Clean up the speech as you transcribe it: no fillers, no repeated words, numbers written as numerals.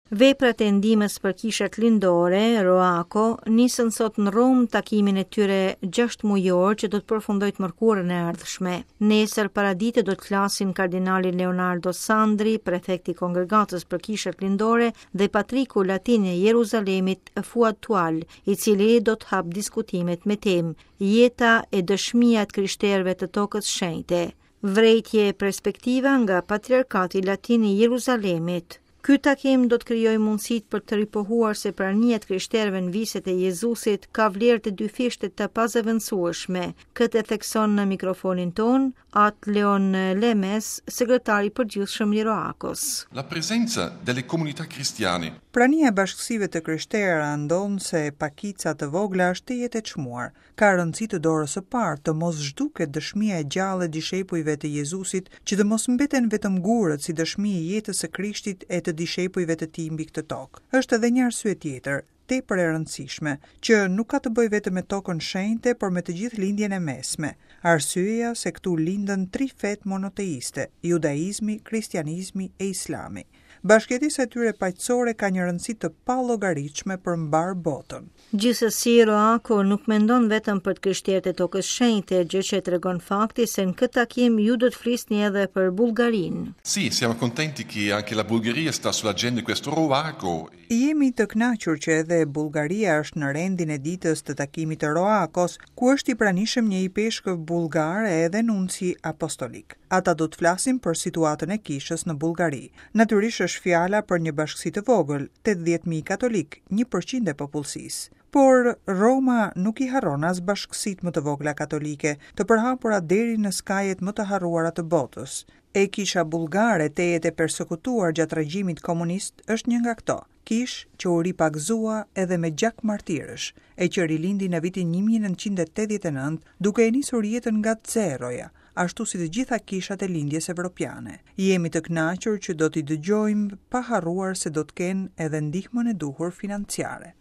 Veprat e ndihmës për kishat lindore, ROACO, nisën sot në Rom takimin e tyre 6 mujor që do të përfundojë të mërkurën e ardhshme. Nesër paradite do të flasin kardinali Leonardo Sandri, prefekti i Kongregatës për kishat lindore, dhe patriku latin i Jeruzalemit Fuad Tual, i cili do të hap diskutimet me temë jeta e dëshmia e krishterëve të tokës shenjte. Vrejtje e perspektiva nga Patriarkati Latin i Jeruzalemit. Ky takim do të krijojë mundësitë për të ripohuar se prania e krishterëve në viset e Jezusit ka vlerë të dyfishte të pazëvendësueshme. Këtë e thekson në mikrofonin ton Atë Leon Lemes, sekretari i përgjithshëm i ROACOS. La presenza delle comunità cristiane. Prania e bashkësive të krishterë ndon se pakica të vogla është të jetë e çmuar. Ka rëndësi të dorës së parë të mos zhduket dëshmia e gjallë e dishepujve të Jezusit, që të mos mbeten vetëm gurët si dëshmi e jetës së Krishtit e të dishepujve të tij mbi këtë tokë. Është edhe një arsye tjetër, tepër e rëndësishme, që nuk ka të bëjë vetëm me tokën shenjte, por me të gjithë lindjen e mesme. Arsyeja se këtu lindën 3 fetë monoteiste: judaizmi, kristianizmi e islami. Bashkëjetesa e tyre paqësore ka një rëndësi të pallogaritshme për mbar botën. Gjithsesi, ROACO nuk mendon vetëm për të krishterët e tokës shenjte, gjë që tregon fakti se në këtë takim ju do të flisni edhe për Bullgarinë. Sì, siamo contenti che anche la Bulgaria sta sull'agenda di questo ROACO. Jemi të kënaqur që edhe Bullgaria është në rendin e ditës të takimit të ROACOS, ku është i pranishëm një i peshkëv bullgar edhe nunci apostolik. Ata do të flasin për situatën e kishës në Bullgari. Natyrisht është fjala për një bashkësi të vogël, 80.000 katolik, 1% e popullsisë. Por Roma nuk i harron as bashkësitë më të vogla katolike, të përhapura deri në skajet më të harruara të botës. E kisha bullgare tejet e persekutuar gjatë regjimit komunist është një nga këto. Kish që u ripagzua edhe me gjak martirësh, e që rilindi në vitin 1989 duke e nisur jetën nga zeroja, ashtu si të gjitha kishat e lindjes evropiane. Jemi të kënaqur që do t'i dëgjojmë pa harruar se do të kenë edhe ndihmën e duhur financiare.